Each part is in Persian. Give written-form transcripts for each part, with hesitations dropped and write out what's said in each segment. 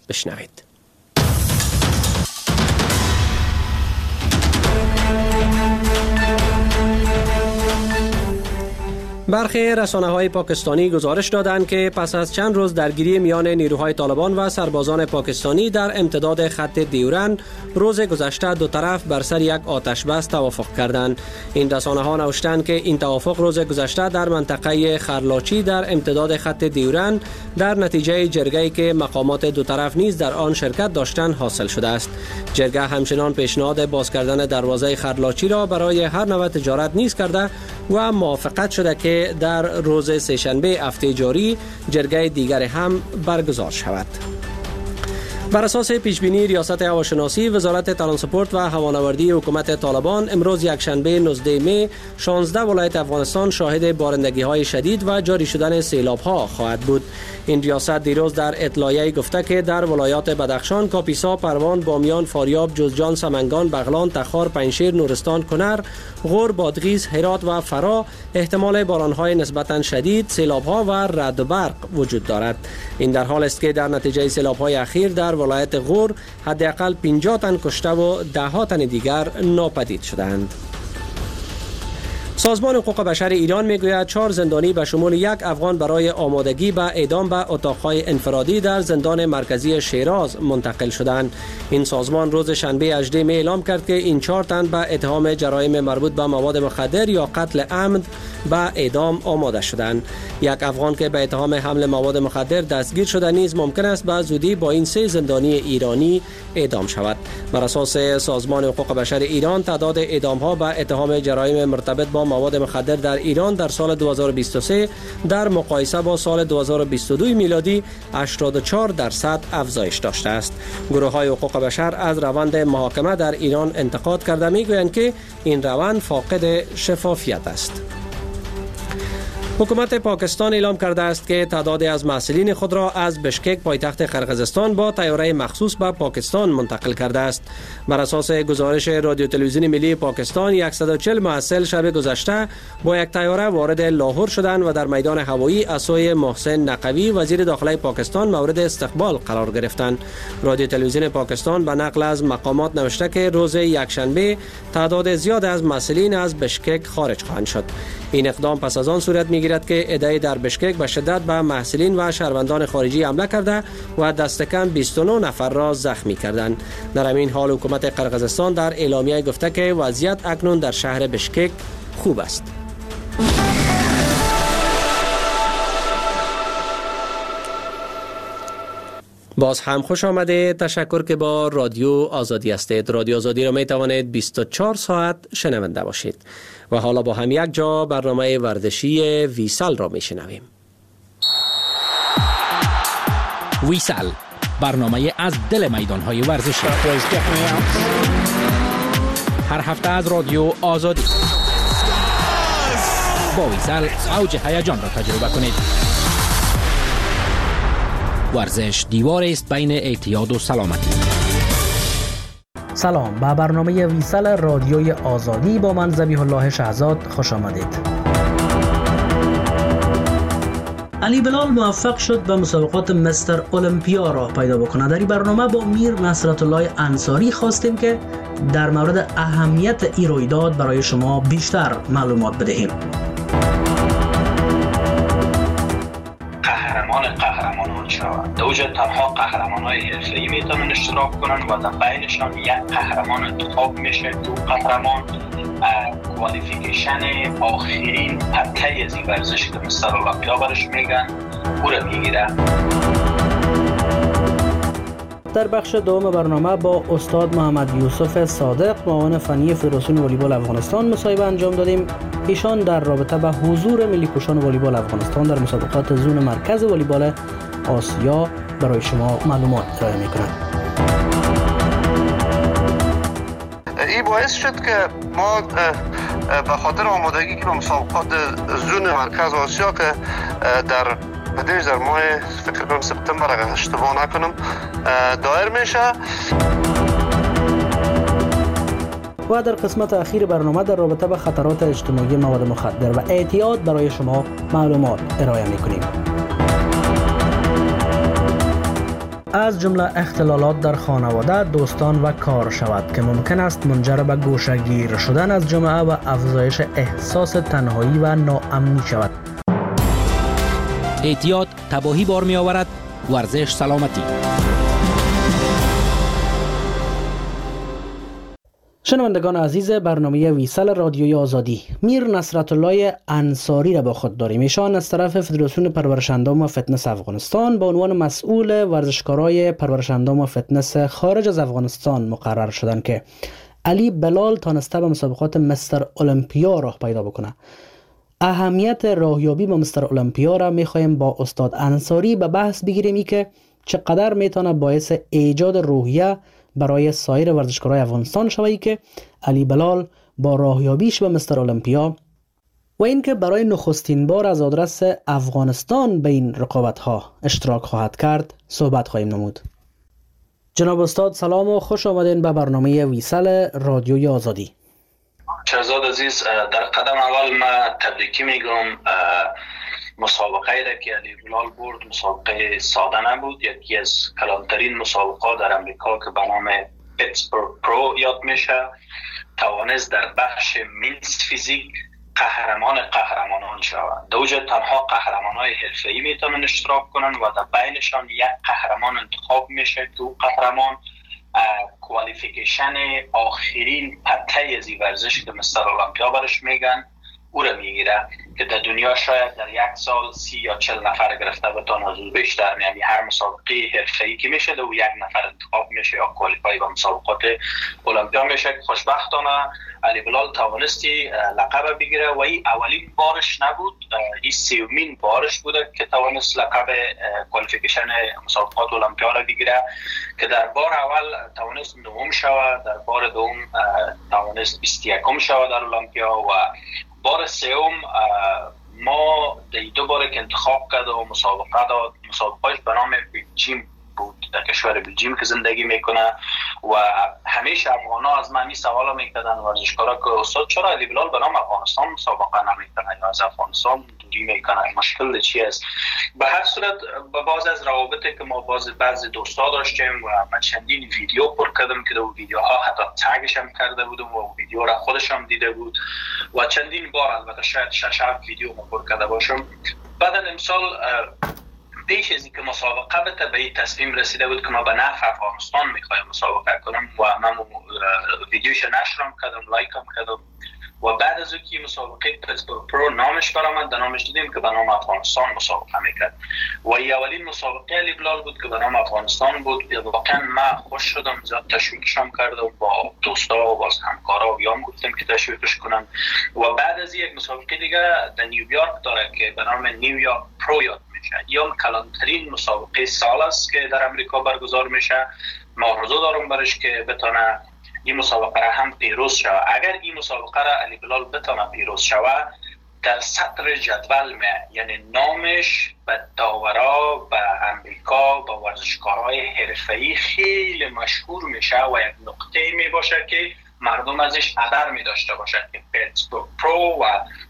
بشنوید. برخی رسانه‌های پاکستانی گزارش دادند که پس از چند روز درگیری میان نیروهای طالبان و سربازان پاکستانی در امتداد خط دیورند، روز گذشته دو طرف بر سر یک آتش بس توافق کردند. این رسانه‌ها نوشتند که این توافق روز گذشته در منطقه خرلاچی در امتداد خط دیورند در نتیجه جرگه‌ای که مقامات دو طرف نیز در آن شرکت داشتند حاصل شده است. جرگه همچنان پیشنهاد باز کردن دروازه خرلاچی را برای هر نوع تجارت نیز کرده و موافقت شده که در روز سه‌شنبه هفته جاری جرگه دیگر هم برگزار شود. بر اساس پیشبینی ریاست هواشناسی، وزارت ترانسپورت و هوانوردی حکومت طالبان امروز یکشنبه 19 می 16 ولایت افغانستان شاهد بارندگی‌های شدید و جاری شدن سیلاب‌ها خواهد بود. این ریاست دیروز در اطلاعیه گفته که در ولایات بدخشان، کاپیسا، پروان، بامیان، فاریاب، جوزجان، سمنگان، بغلان، تخار، پنجشیر، نورستان، کنر، غور، بادغیس، هرات و فرا احتمال باران‌های نسبتاً شدید، سیلاب‌ها و رعد و برق وجود دارد. این در حال است که در نتیجه سیلاب‌های اخیر در ولایت غور حداقل 50 تن کشته و 10 تن دیگر ناپدید شدند. سازمان حقوق بشر ایران میگوید 4 زندانی به شمول 1 افغان برای آمادگی به اعدام به اتاقهای انفرادی در زندان مرکزی شیراز منتقل شدند. این سازمان روز شنبه 18 می اعلام کرد که این 4 تن به اتهام جرایم مربوط به مواد مخدر یا قتل عمد به اعدام آماده شدند. 1 افغان که به اتهام حمل مواد مخدر دستگیر شده نیز ممکن است به زودی با این 3 زندانی ایرانی اعدام شود. بر اساس سازمان حقوق بشر ایران، تعداد اعدام‌ها به اتهام جرایم مرتبط با مواد مخدر در ایران در سال 2023 در مقایسه با سال 2022 میلادی 84% افزایش داشته است. گروه‌های حقوق بشر از روند محاکمه در ایران انتقاد کرده می‌گویند که این روند فاقد شفافیت است. حکومت پاکستان اعلام کرده است که تعدادی از محصلین خود را از بشکک پایتخت قرقیزستان با طیاره مخصوص به پاکستان منتقل کرده است. بر اساس گزارش رادیو تلویزیون ملی پاکستان، 140 محصل شب گذشته با یک طیاره وارد لاهور شدند و در میدان هوایی از سوی محسن نقوی وزیر داخله پاکستان مورد استقبال قرار گرفتند. رادیو تلویزیون پاکستان به نقل از مقامات نوشته که روز یکشنبه تعداد زیاد از محصلین از بشکک خارج خواهند شد. این اقدام پس از آن صورت می‌گیرد که عده‌ای در بشکک به شدت به محصلین و شهروندان خارجی حمله کرده و دست کم 29 نفر را زخمی کردند. در همین حال حکومت قرقیزستان در اعلامیه گفته که وضعیت اکنون در شهر بشکک خوب است. باز هم خوش آمده. تشکر که با رادیو آزادی هستید. رادیو آزادی را می توانید 24 ساعت شنونده باشید. و حالا با هم یک جا برنامه ورزشی ویسال را می شنویم. ویسال، برنامه از دل میدان‌های ورزشی. هر هفته از رادیو آزادی. با ویسال اوج هیجان را تجربه کنید. ورزش دیوار است بین اعتیاد و سلامتی. سلام، به برنامه ویسال رادیوی آزادی با من ذبیح الله شهزاد خوش آمدید. علی بلال موفق شد به مسابقات مستر المپیا را پیدا بکنه. در این برنامه با میر نصرت الله انصاری خواستیم که در مورد اهمیت این رویداد برای شما بیشتر معلومات بدهیم. قهرمانان شوند. در وجود تنها قهرمانای حرفه‌ای میتونن اشتراک کنن و در بینشان یک قهرمان انتخاب میشه که قهرمان کوالیفیکیشن آخرین تکه از این ورزش که مستر المپیا برش میگن او را میگیره. در بخش دوم برنامه با استاد محمد یوسف صادق، معاون فنی فدراسیون والیبال افغانستان مصاحبه انجام دادیم. ایشان در رابطه با حضور ملی پوشان والیبال افغانستان در مسابقات زون مرکز والیبال آسیا برای شما معلومات ارائه می‌کنند. این باعث شد که ما به خاطر آمادگی که به مسابقات زون مرکز آسیا که در بدیش در ماه فکر کنم سپتامبر اگر اشتباه نکنم دایر میشه. و در قسمت اخیر برنامه در رابطه با خطرات اجتماعی مواد مخدر و اعتیاد برای شما معلومات ارائه میکنیم. از جمله اختلالات در خانواده، دوستان و کار شود که ممکن است منجر به گوشه‌گیر شدن از جامعه و افزایش احساس تنهایی و ناامنی شود. اعتیاد تباهی بار می آورد. ورزش سلامتی. شنوندگان عزیز برنامه ویسل رادیوی آزادی، میر نصرت الله انصاری را با خود داریم. ایشان از طرف فدراسیون پرورش‌اندام و فتنس افغانستان به عنوان مسئول ورزشکارای پرورش‌اندام و فتنس خارج از افغانستان مقرر شدند که علی بلال تانسته به مسابقات مستر المپیا راه پیدا بکنه. اهمیت راهیابی به مستر المپیا را می‌خوایم با استاد انصاری به بحث بگیریم که چقدر میتونه باعث ایجاد روحیه برای سایر ورزشکارای افغانستان شوی که علی بلال با راهیابیش به مستر المپیا و اینکه برای نخستین بار از آدرس افغانستان به این رقابت‌ها اشتراک خواهد کرد صحبت خواهیم نمود. جناب استاد سلام و خوش آمدین به برنامه ویسل رادیوی آزادی. شهزاد عزیز، در قدم اول من تبریکی میگم. مسابقه را که علی بلال برد مسابقه ساده نبود، یکی از کلانترین مسابقه در امریکا که به نام پیتسبورگ پرو یاد میشه. توانست در بخش مینس فیزیک قهرمانان شود. دوجه تنها قهرمانای حرفه‌ای میتونن اشتراک کنن و در بینشان یک قهرمان انتخاب میشه که او قهرمان کوالیفیکیشن آخرین پته از این ورزش که مستر المپیا برش میگن او را میگیره که در دنیا شاید در یک سال 30 یا 40 نفر گرفته بتون حضور بیشتر، یعنی هر مسابقه حرفه‌ای که میشه و یک نفر انتخاب میشه یا کوالیفای به مسابقات المپیا میشه. خوشبختانه علی بلال توانستی لقب بگیره و این اولین بارش نبود، این سومین بارش بوده که توانست لقب کوالیفیکیشن مسابقات المپیا را بگیره که در بار اول توانست نهم شود، در بار دوم توانست 21م شود در المپیا و بار سوم ما دو بار که انتخاب کرد و مسابقه داد. مسابقهش به نام بلژیم بود، در کشور بلژیم که زندگی میکنه و همیشه افغانا از من این سوال میکردن ورزشکارا که استاد چرا علی بلال به نام افغانستان مسابقه نمیکنه یا از افغانستان دوری میکنه، مشکل چی است؟ به هر صورت باز از روابطی که ما بعضی دوستا داشتیم و من چندین ویدیو پر کردم که دو ویدیوها حتی تگش هم کرده بودم و ویدیو را خودش هم دیده بود و چندین بار البته شاید 6-7 ویدیو ما پر کرده باشم. بعد امسال پیش از اینکه مسابقه بته به این تصمیم رسیده بود که ما به نفع افغانستان میخوایم مسابقه کنم و من ویدیوش نشرم کردم، لایکم کردم و بعد از اینکه مسابقه پیتسبورگ پرو نامش برآمد در نامش دیدیم که به نام افغانستان مسابقه میکرد و این اولین مسابقه علی بلال بود که به نام افغانستان بود. واقعا من خوش شدم، زیاد تشویقشم کردم، با دوستا و با همکارا و یام گفتم که تشویقش کنم و بعد از یک مسابقه دیگه در نیویورک داره که به نام نیویورک پرو یاد میشه. یا کلانترین مسابقه سال است که در امریکا برگزار میشه. ما آرزو دارم برش که بتونه این مسابقه را هم پیروز شود. اگر این مسابقه را علی بلال بتونه پیروز شود در سطر جدول یعنی نامش به داورا به امریکا با ورزشکارهای حرفه‌ای خیلی مشهور میشه و یک نقطه می باشه که مردم ازش قدر می داشته باشد که پیتسبورگ پرو و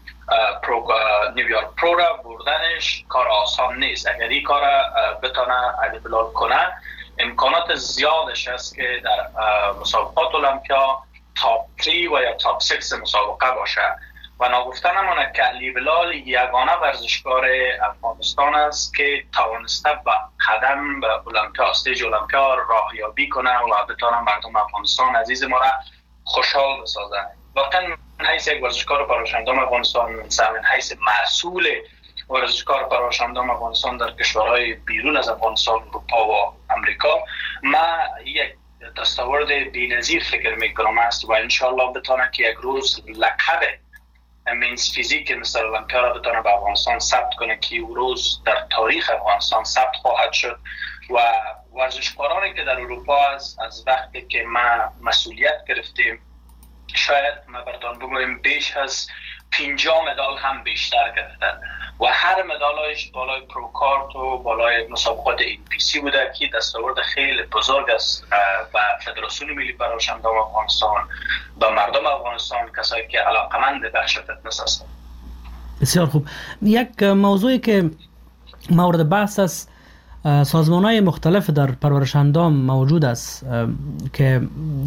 نیویورک پرو را بردنش کار آسان نیست. اگر این کار بتونه علی بلال کنه امکانات زیادش است که در مسابقات المپیا تاپ 3 و یا تاپ 6 مسابقه باشه و ناگفته نماند که علی بلال یگانه ورزشکار افغانستان است که توانسته به قدم به المپیا، استیج المپیا راهیابی کنه و بتونه مردم افغانستان عزیز ما را خوشحال بسازه. واقعا من حیث یک ورزشکار پرورش‌اندام افغانستان، من حیث مسئول ورزشکار پرورش‌اندام افغانستان در کشورهای بیرون از افغانستان، اروپا و امریکا، من یک دستاورد بی‌نظیر فکر میکنم است و انشالله بتونه که یک روز لقب مینس فیزیک مستر المپیا را بتونه به افغانستان ثبت کنه که او روز در تاریخ افغانستان ثبت خواهد شد و ورزشکارانی که در اروپا است از وقتی که ما مسئولیت گرفتیم شاید ما براتون بگویم بیش از 50 مدال هم بیشتر گرفتن و هر مدالش بالای پروکارت و بالای مسابقات این پی سی بوده که دستاورد خیلی بزرگ است و فدراسیون ملی پرورش‌اندام افغانستان و مردم افغانستان، کسایی که علاقمند بخش فتنس هستند. بسیار خوب. یک موضوعی که مورد بحث است سازمان‌های مختلف در پرورش اندام موجود است که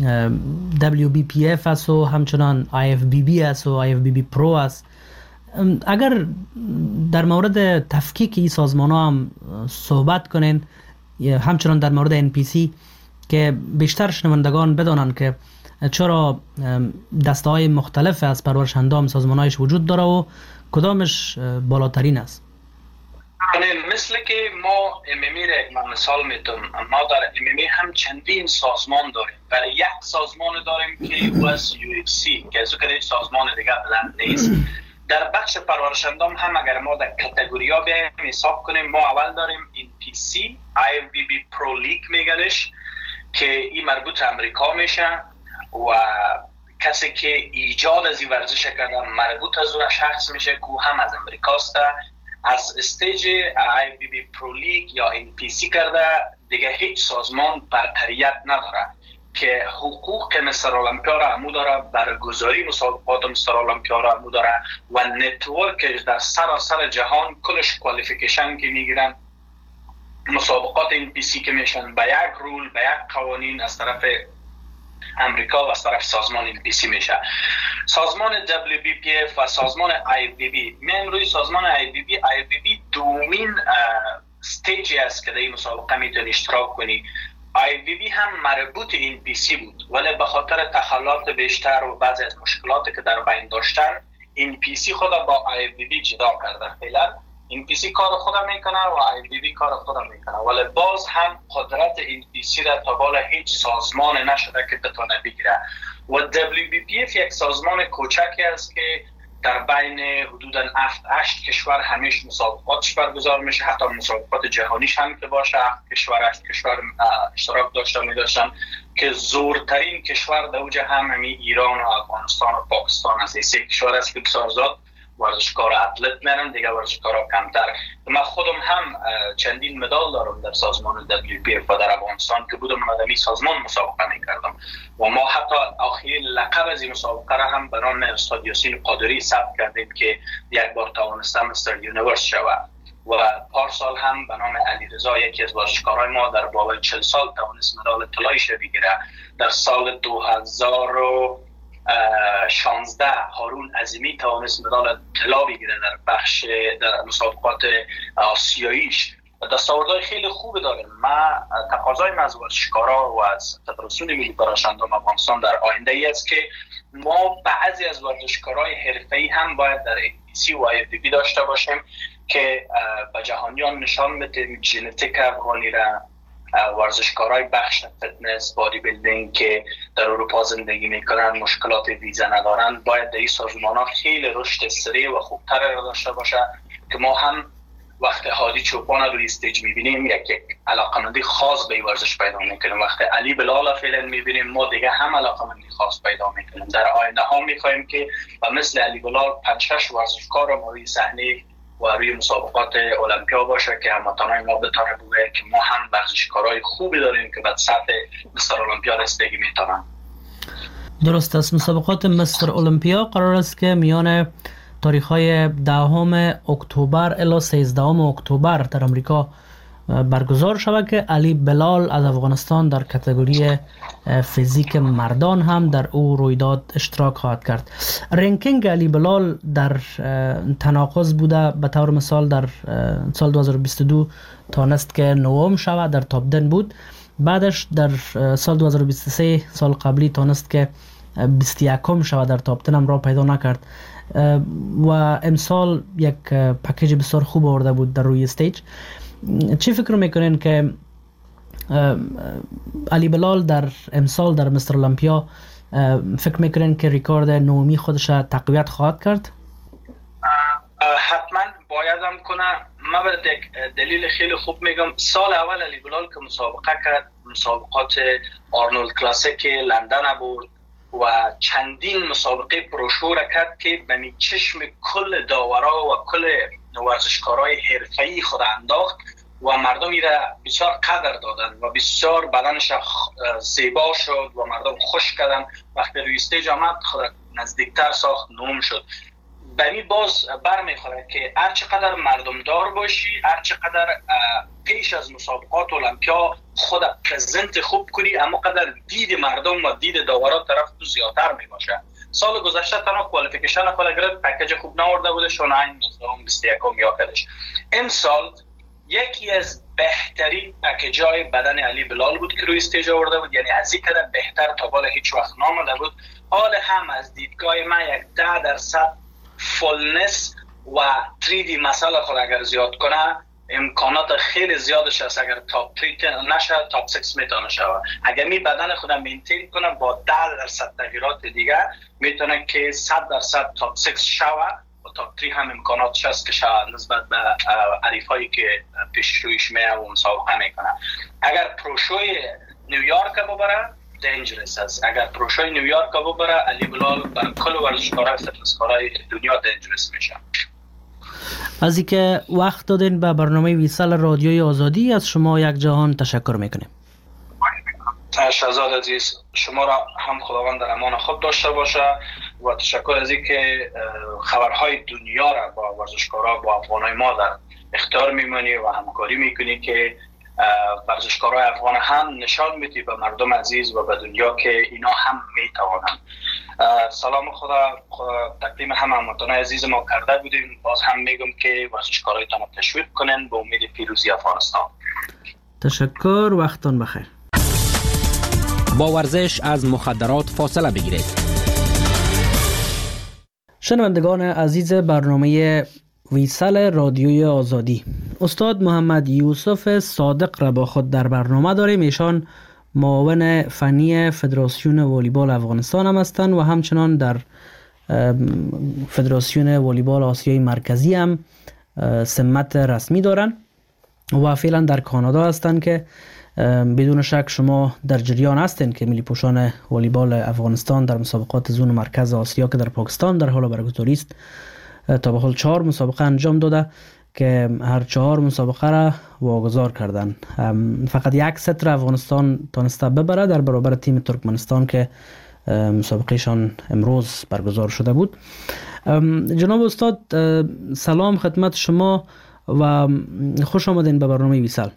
WBPF است و همچنان IFBB است و IFBB Pro است. اگر در مورد تفکیک این سازمان‌ها هم صحبت کنین، همچنان در مورد NPC که بیشتر شنوندگان بدانند که چرا دسته‌های مختلف از پرورش اندام سازمان‌هایش وجود داره و کدامش بالاترین است. مثل که ما MMA را مثال میتونم، ما در MMA هم چندین سازمان داریم، ولی یک سازمان داریم که US UFC که از هیچ سازمان دیگه بلند نیست. در بخش پرورش اندام هم اگر ما در کاتگوریا بیایم حساب کنیم، ما اول داریم NPC IFBB Pro League میگنش که این مربوط امریکا میشه و کسی که ایجاد از این ورزش کرده مربوط از اون شخص میشه که هم از امریکاست. از استیج IFBB Pro League یا NPC کرده دیگه هیچ سازمان برتریت نداره که حقوق مستر المپیا را همو داره، برگزاری مسابقات مستر المپیا را همو داره و نتورکش در سراسر جهان کلش کوالیفیکیشن که میگیرن مسابقات NPC که میشن به یک رول به یک قوانین از طرف امریکا و از طرف سازمان NPC میشه. سازمان WBPF و سازمان IFBB، من روی سازمان IFBB دومین استیجی است که در این مسابقه میتونی اشتراک کنی. IFBB هم مربوط NPC بود ولی به خاطر تخلات بیشتر و بعضی از مشکلاتی که در بین داشتن NPC خود با IFBB جدا کرده. فعلا NPC کار خودم میکنه و IFBB کار خودم میکنه، ولی باز هم قدرت NPC را تا بالا هیچ سازمان نشده که بتونه بگیره. و WBPF یک سازمان کوچکی است که در بین حدوداً 7-8 کشور همیشه مسابقاتش برگزار میشه، حتی مسابقات جهانیش هم که باشه 8 کشور اشتراک داشتن که زورترین کشور در اوج همین ایران و افغانستان و پاکستان است. این سه کشور است که بسیار زیاد ورزشکار اتلت میرن، دیگه ورزشکارا کمتر. من خودم هم چندین مدال دارم در سازمان WBPF و در افغانستان که بودم مدامی سازمان مسابقه میکردم و ما حتی آخرین لقب از این مسابقه را هم به نام استاد یاسین قادری ثبت کردیم که یک بار توانسته مستر یونیورس شود و پارسال هم به نام علیرضا یکی از ورزشکارای ما در بالای 40 سال توانست مدال طلاییش بگیره. در سال 2016 هارون عظیمی توانست مدال طلا بگیره در مسابقات آسیاییش. دستاوردهای خیلی خوب داریم. ما تقاضای از ورزشکارا و از فدراسیون ملی پرورش اندام افغانستان در آینده ای است که ما بعضی از ورزشکارای حرفه‌ای هم باید در NPC و IFBB داشته باشیم که به جهانیان نشان بدیم ژنتیک افغانی را، ورزشکارای بخش فتنس بادی بیلدینگ که در اروپا زندگی میکنن مشکلات ویزا ندارن باید در این سازمان‌ها خیلی رشد سریع و خوبتر را داشته باشه که ما هم وقت هادی چوپان روی استیج میبینیم یک علاقمندی خاص به ورزش پیدا میکنیم، وقت علی بلال فعلا میبینیم ما دیگه هم علاقمندی خاص پیدا میکنیم. در آینده ها میخوایم که و مثل علی بلال 5-6 ورزشکار رو روی صحنه و روی مسابقات المپیا باشه که هموطنان ما بتونه بگه که ما هم ورزشکارای خوبی داریم که به سطح مستر المپیا رسیدگی میتونن. درست است. مسابقات مستر المپیا قرار است که میان تاریخ‌های 10 اکتبر الی 13 اکتبر در آمریکا برگزار شود که علی بلال از افغانستان در کاتگوری فیزیک مردان هم در او رویداد اشتراک خواهد کرد. رنکینگ علی بلال در تناقض بوده، به طور مثال در سال 2022 تانست که 9م شود، در تاپ 10 بود. بعدش در سال 2023 سال قبلی تانست که 21م شود، در تاپ 10 هم را پیدا نکرد و امسال یک پکیج بسیار خوب آورده بود در روی استیج. چی فکر میکنین که علی بلال در امسال در مستر المپیا فکر میکنین که ریکارد نومی خودش تقویت خواهد کرد؟ حتما بایدم کنه. من به دلیل خیلی خوب میگم. سال اول علی بلال که مسابقه کرد، مسابقات آرنولد کلاسیک لندن برد و چندین مسابقه پروشور کرد که به چشم کل داورا و کل ورزشکارای حرفه‌ای خود انداخت و مردم را بسیار قدر دادن و بسیار بدنش زیبا شد و مردم خوش کردن. وقتی روی استیج آمد خود نزدیکتر ساخت، نوم شد. بمی باز برمیخوره که هر چقدر مردم دار باشی، هر چقدر پیش از مسابقات المپیا خود پرزنت خوب کنی، اما قدر دید مردم و دید داورا طرف تو زیادتر میباشه. سال گذشته تنها کوالیفیکیشن خود گرفت، پکیج خوب نورده بوده، شوناین 21 یا کدش. این سال یکی از بهترین پکیجای بدن علی بلال بود که روی استیج آورده بود، یعنی از این قدر بهتر تا بالا هیچ وقت نامده بود. حال هم از دیدگاه من 10% فولنس و 3D مسئله خود اگر زیاد کنه امکانات خیلی زیادش هست. اگر تاپ 3 نشه تاپ 6 میتونه شود. اگر می بدن خودم مینتین کنه با 10% تغییرات دیگه میتونه که 100% تاپ 6 شود و تاپ 3 هم امکاناتش هست که شود نسبت به حریفایی که پیشرویش میه و مسابقه میکنه. اگر پروشوی نیویورک ببره دنجرس است. اگر پروشوی نیویورک ببره علی بلال بر کل ورزشکارای فتنسکارای دنیا دنجرس میشه. از اینکه وقت دادین به برنامه ویسال رادیوی آزادی از شما یک جهان تشکر میکنیم. شهزاد عزیز، شما را هم خداوند در امان خود داشته باشه و تشکر از اینکه خبرهای دنیا را با ورزشکارا با افغانای ما در اختیار میمونی و همکاری میکنی که ورزشکارای افغان هم نشان میدی به مردم عزیز و به دنیا که اینا هم میتوانند. سلام خدا تقدیم همه هموطنان عزیز ما کرده بودیم. باز هم میگم که ورزشکارایتان رو تشویق کنن به امید پیروزی افغانستان. تشکر، وقتتان بخیر. با ورزش از مخدرات فاصله بگیرید. شنوندگان عزیز برنامه ویسال رادیوی آزادی، استاد محمد یوسف صادق را با خود در برنامه داریم. ایشان معاون فنی فدراسیون والیبال افغانستان هم هستند و همچنان در فدراسیون والیبال آسیای مرکزی هم سمت رسمی دارن و فعلا در کانادا هستند که بدون شک شما در جریان هستین که ملی پوشان والیبال افغانستان در مسابقات زون مرکز آسیا که در پاکستان در حال برگزاری است تا به حال 4 مسابقه انجام داده که هر 4 مسابقه را واگذار کردن. فقط یک ست را افغانستان تانسته ببره در برابر تیم ترکمنستان که مسابقهشان امروز برگزار شده بود. جناب استاد سلام خدمت شما و خوش آمدین به برنامه ویسال.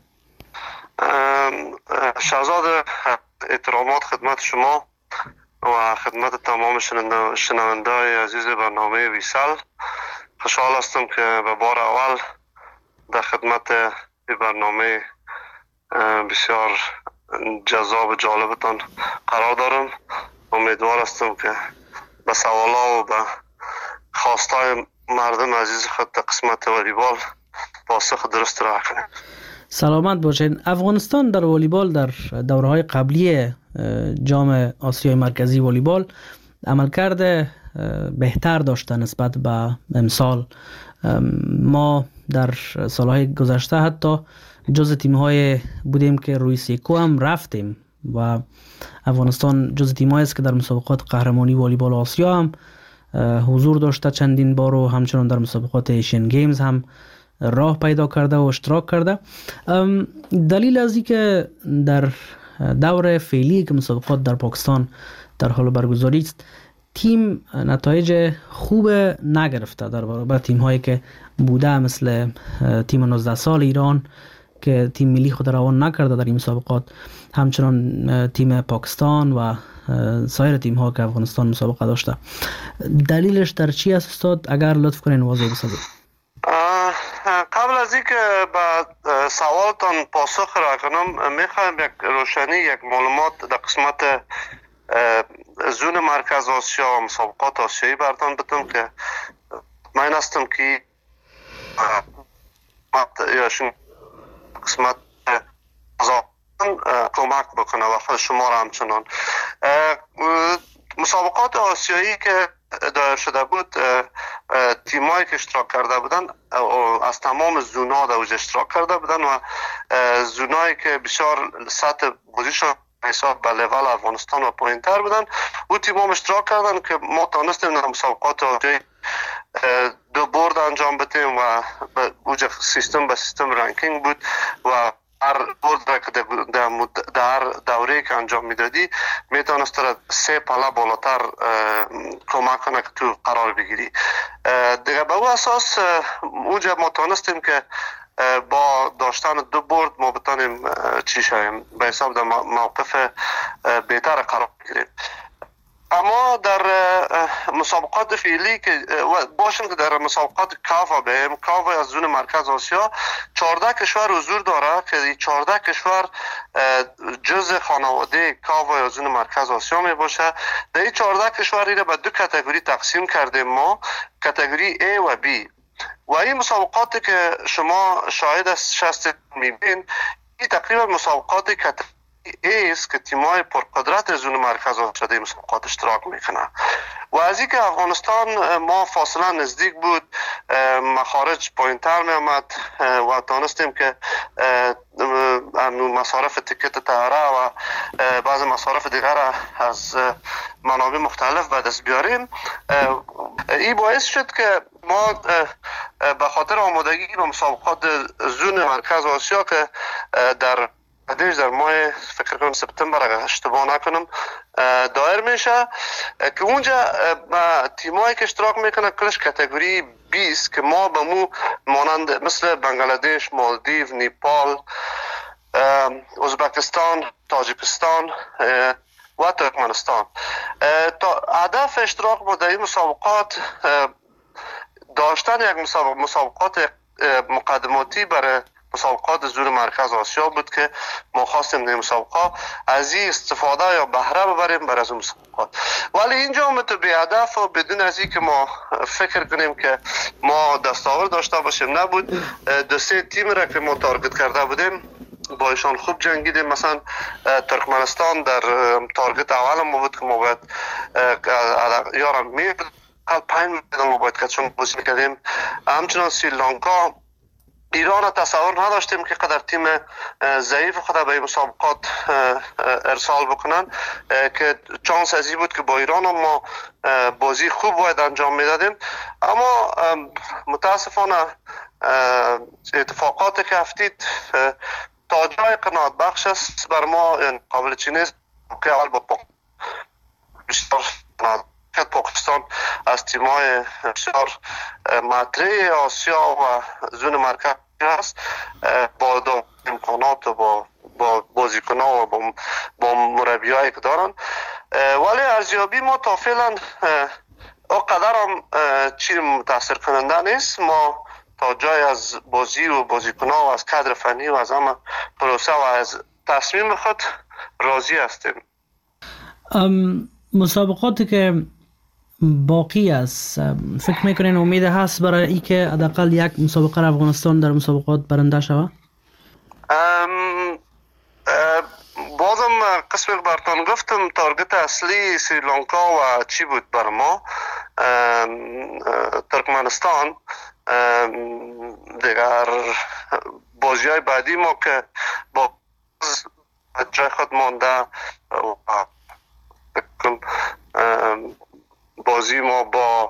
شهزاد، احترامات خدمت شما و خدمت تمام شنونده‌های عزیز برنامه ویسال. خوشحال هستم که به بار اول در خدمت برنامه بسیار جذاب و جالبتان قرار دارم. امیدوار هستم که به سوالا و به خواستای مردم عزیز خود در قسمت والیبال پاسخ درست را کنیم. سلامت باشین. افغانستان در والیبال در دوره‌های قبلی جام آسیای مرکزی والیبال عملکرد بهتر داشته نسبت به امسال. ما در سالهای گذشته حتی جز تیم‌های بودیم که روی سیکو هم رفتیم و افغانستان جز تیم‌هایی است که در مسابقات قهرمانی والیبال آسیا هم حضور داشته چندین بار و همچنان در مسابقات ایشین گیمز هم راه پیدا کرده و اشتراک کرده. دلیل از این که در دور فعلی که مسابقات در پاکستان در حال برگزاری است تیم نتایج خوب نگرفته در برابر تیم هایی که بوده، مثل تیم 19 سال ایران که تیم ملی خود روان نکرده در این مسابقات، همچنان تیم پاکستان و سایر تیم ها که افغانستان مسابقه داشته. دلیلش در چی است استاد؟ اگر لطف کنین واضح بسازید. قبل از اینکه به سوالتان پاسخ را کنم میخوایم یک روشنی، یک معلومات در قسمت زون مرکز آسیا و مسابقات آسیایی براتان بدم که من هستم که قسمت کمک بکنه و خود شما را همچنان. مسابقات آسیایی که دایر شده بود، تیمایی که اشتراک کرده بودن از تمام زونا در اوج اشتراک کرده بودن و زونایی که بسیار سطح بازیشان حساب به لیول افغانستان و پایین تر بودن او تیم‌ها اشتراک کردن که ما تانستیم در مسابقات آسیایی 2 برد انجام بدیم و به اوج سیستم به سیستم رنکینگ بود و هر برد را که در دوره حمله که انجام میدادی میتونست را 3 پله بالاتر کمک کنه که تو قرار بگیری. دیگه به او اساس اونجا ما تونستیم که با داشتن 2 برد ما بتانیم چی شویم، به حساب در موقف بهتر قرار بگیریم. اما در مسابقات فعلی که باشیم که در مسابقات کافا بیم، کافا از زون مرکز آسیا 14 کشور حضور داره که این 14 کشور جزء خانواده کافا یا زون مرکز آسیا می باشه. در این 14 کشور را به 2 کاتگوری تقسیم کردیم ما، کاتگوری A و B. و این مسابقاتی که شما شاهد هستید میبین، این تقریبا مسابقات کاتگوری است که تیم‌های پرقدرت زون مرکز آسیا مسابقات اشتراک میکنه. و از اینکه افغانستان ما فاصله نزدیک بود، مخارج پایین‌تر می آمد و تانستیم که مصارف تیکت طیاره و بعض مصارف دیگر از منابع مختلف به دست بیاریم. این باعث شد که ما به خاطر آمادگی به مسابقات زون مرکز آسیا که در ماه فکر کنم سپتامبر اگر اشتباه نکنم دایر میشه، که اونجا تیمایی که اشتراک میکنه کلش کاتگوری 20 که ما به مو مانند مثل بنگلادش، مالدیو، نیپال، ازبکستان، تاجیکستان و ترکمنستان. تا هدف اشتراک ما در این مسابقات داشتن یک مسابقات مقدماتی برای مسابقات زون مرکز آسیا بود که ما خواستیم در مسابقات از این استفاده یا بهره ببریم برای از مسابقات. ولی اینجا آمد به هدف و بدون از این که ما فکر کنیم که ما دستاورد داشته باشیم نبود. 2-3 تیم را که ما تارگت کرده بودیم با ایشان خوب جنگیدیم. مثلا ترکمنستان در تارگت اول ما بود که ما باید یارم می 5 میدان ما باید کچون بازی میکردیم. همچنان سریلانکا، ایران تصور نداشتیم که قدر تیم ضعیف خود به این مسابقات ارسال بکنن، که چانس ازی بود که با ایران ما بازی خوب باید انجام میدادیم. اما متاسفانه اتفاقات که افتید تا جای قناعت بخش است بر ما، یعنی قابل چی نیست که اول با پاکستان از تیم‌های بسیار مطرح آسیا و زون مرکز است، با امکانات و با بازیکن‌ها و با مربیایی که دارن. ولی ارزیابی ما تا فعلا اونقدر هم چیز متاثر کننده نیست. ما تا جای از بازی و بازیکن‌ها و از کادر فنی و از همه پروسه و از تصمیم خود راضی هستیم. مسابقاتی که باقی است، فکر میکنین امید هست برای ای که حداقل یک مسابقه افغانستان در مسابقات برنده شود؟ بازم قسم برتان گفتم تارگت اصلی سریلانکا و چی بود بر ما، ترکمنستان. دیگر بازی های بعدی ما که با جای خود مانده، بازی ما با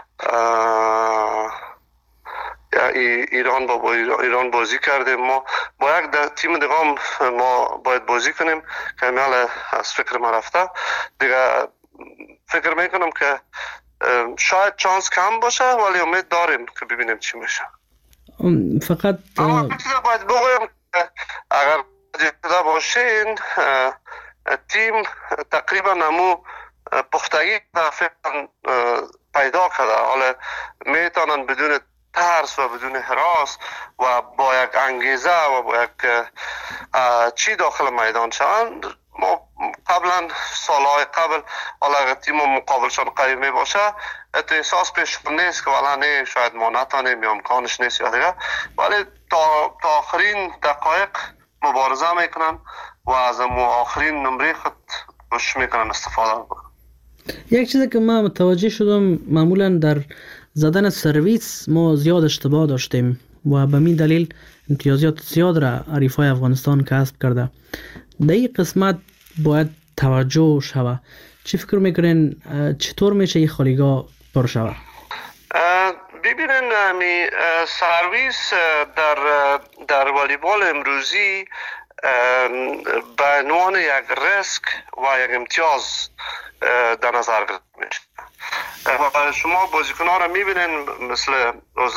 ایران با ایران بازی کردیم. ما با یک تیم دیگه هم ما باید بازی کنیم که میال از فکر ما رفته. دیگه فکر میکنم که شاید چانس کم باشه، ولی امید داریم که ببینیم چی میشه. فقط اما چیزا باید بگویم که اگر جدا باشین تیم تقریبا نمو پختگی فعلا پیدا کرده، حالا میتونن بدون ترس و بدون هراس و با یک انگیزه و با یک چی داخل میدان شوند. ما قبلا سالهای قبل حالا اگر تیم مقابلشان قوی می باشه ات احساس پیش نیست که والا نه شاید ما نتانیم یا امکانش نیست یا دیگه، ولی تا آخرین دقایق مبارزه میکنن و از آخرین نمره خود کوشش میکنن استفاده بکنن. یک چیزی که من متوجه شدم، معمولا در زدن سرویس ما زیاد اشتباه داشتیم و به این دلیل امتیازات زیاد را حریفای افغانستان کسب کرده. در این قسمت باید توجه شود. چی فکر میکنین چطور میشه این خالیگاه پر شود؟ ببینین سرویس در والیبال امروزی به عنوان یک ریسک و یک امتیاز در نظر گرفته میشه. و شما بازیکن‌ها را میبینین مثل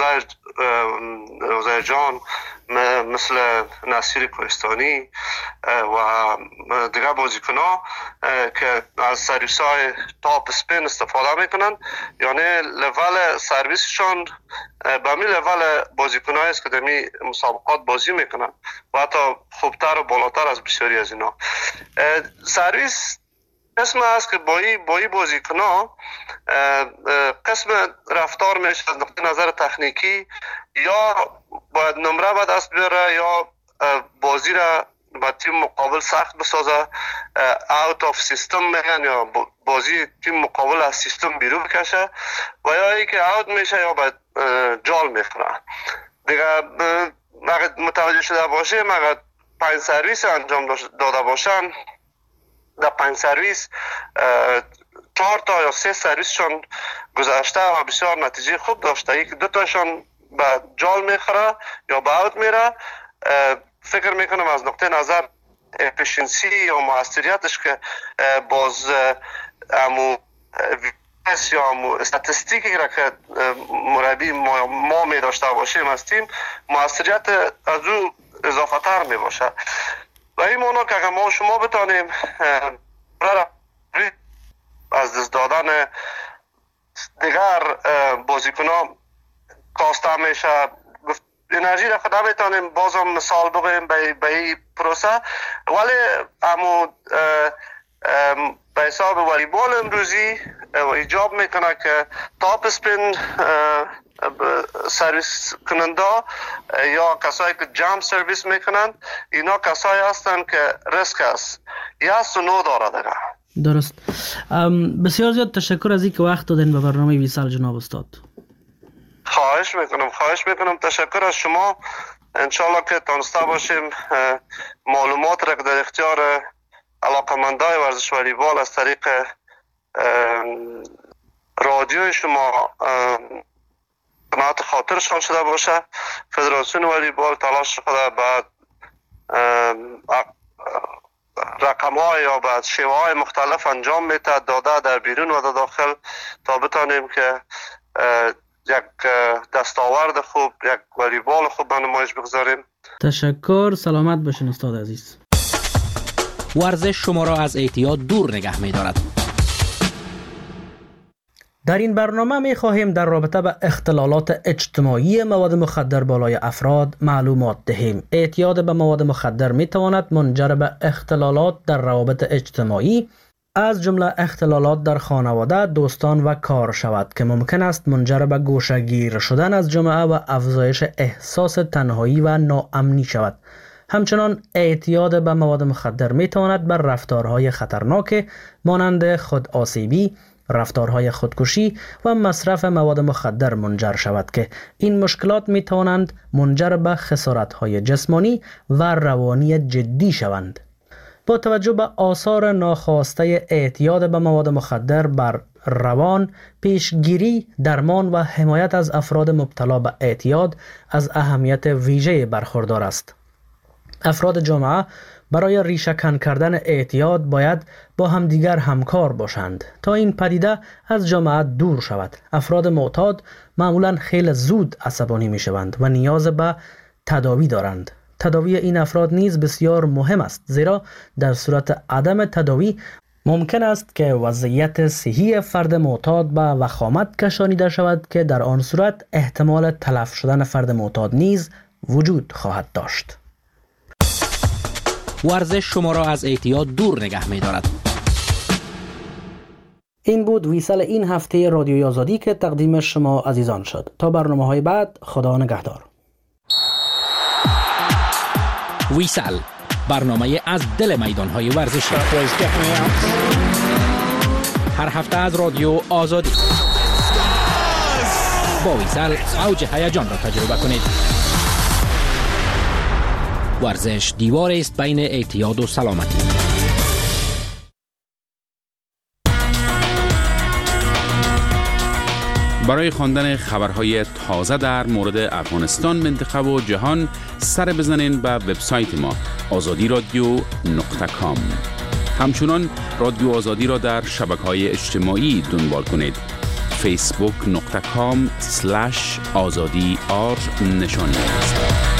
عزیر جان، مثل نصیر کوهستانی و دیگر بازیکن‌ها که از سرویس‌های تاپ اسپین استفاده میکنن، یعنی لول سرویسشون به می لول بازیکن‌هایی است که در می مسابقات بازی میکنن و حتی خوبتر و بالاتر از بسیاری از اینا. سرویس قسم است که با این بازیکن‌ها قسم رفتار میشه از نقطه نظر تکنیکی، یا باید نمره به دست بیاره یا بازی را با تیم مقابل سخت بسازه، اوت آف سیستم میگن، یا بازی تیم مقابل از سیستم بیرون بکشه، و یا ای که اوت میشه یا باید جال میخوره. دیگه متوجه شده باشه مگه 5 سرویس انجام داده باشن، در 5 سرویس 4 تا یا 3 سرویسشون گذشته و بسیار نتیجه خوب داشته، یک 2 تاشون به جال میخوره یا به اوت میره. فکر میکنم از نقطه نظر افیشنسی یا موثریتش که باز امو ویس یا امو استاتستیکی را که مربی ما می داشته باشیم از تیم، موثریت از او اضافه تر می باشه. و این مانا که اگر ما شما بتانیم از دست دادن دیگر بازیکنان کاسته میشه، انرژی را خود نمیتونیم بازم مثال بگویم به این پروسه، ولی امو به حساب والیبال امروزی ایجاب میکنه که تاپ اسپین سرویس کننده یا کسایی که جام سرویس میکنن، اینا کسایی هستن که ریسک است یا سنو داره دیگه. درست. بسیار زیاد تشکر از اینکه وقت دادین به برنامه ویسال جناب استاد. خواهش میکنم. تشکر از شما. انشالله که تانسته باشیم معلومات را که در اختیار علاقمندای ورزش والیبال از طریق رادیو شما قناعت خاطرشان شده باشه. فدراسیون والیبال تلاش خود بعد رقم های یا بعد شیوه های مختلف انجام میده، داده در بیرون و در داخل، تا بتانیم که یک دستاورد خوب، یک والیبال خوب به نمایش بگذاریم. تشکر. سلامت باشین استاد عزیز. ورزش شما را از اعتیاد دور نگه می‌دارد. در این برنامه می خواهیم در رابطه با اختلالات اجتماعی مواد مخدر بالای افراد معلومات دهیم. اعتیاد به مواد مخدر می تواند منجر به اختلالات در روابط اجتماعی از جمله اختلالات در خانواده، دوستان و کار شود که ممکن است منجر به گوشه‌گیر شدن از جامعه و افزایش احساس تنهایی و ناامنی شود. همچنان اعتیاد به مواد مخدر می تواند بر رفتارهای خطرناک مانند خودآسیبی، رفتارهای خودکشی و مصرف مواد مخدر منجر شود که این مشکلات می توانند منجر به خسارت‌های جسمانی و روانی جدی شوند. با توجه به آثار ناخواسته اعتیاد به مواد مخدر بر روان، پیشگیری، درمان و حمایت از افراد مبتلا به اعتیاد از اهمیت ویژه برخوردار است. افراد جامعه برای ریشه‌کن کردن اعتیاد باید با همدیگر همکار باشند تا این پدیده از جامعه دور شود. افراد معتاد معمولاً خیلی زود عصبانی می شوند و نیاز به تداوی دارند. تداوی این افراد نیز بسیار مهم است، زیرا در صورت عدم تداوی ممکن است که وضعیت صحی فرد معتاد به وخامت کشانیده شود که در آن صورت احتمال تلف شدن فرد معتاد نیز وجود خواهد داشت. ورزش شما را از اعتیاد دور نگه می دارد. این بود ویسال این هفته رادیوی آزادی که تقدیم شما عزیزان شد. تا برنامه‌های بعد، خدا نگهدار. ویسال، برنامه از دل میدان‌های ورزشی. هر هفته از رادیو آزادی. با ویسال اوج هیجان را تجربه کنید. ورزش دیوار است بین اعتیاد و سلامتی. برای خواندن خبرهای تازه در مورد افغانستان، منطقه و جهان سر بزنین به وبسایت ما azadiradio.com. همچنان رادیو آزادی را در شبکه‌های اجتماعی دنبال کنید. facebook.com/azadi_r نشانی است.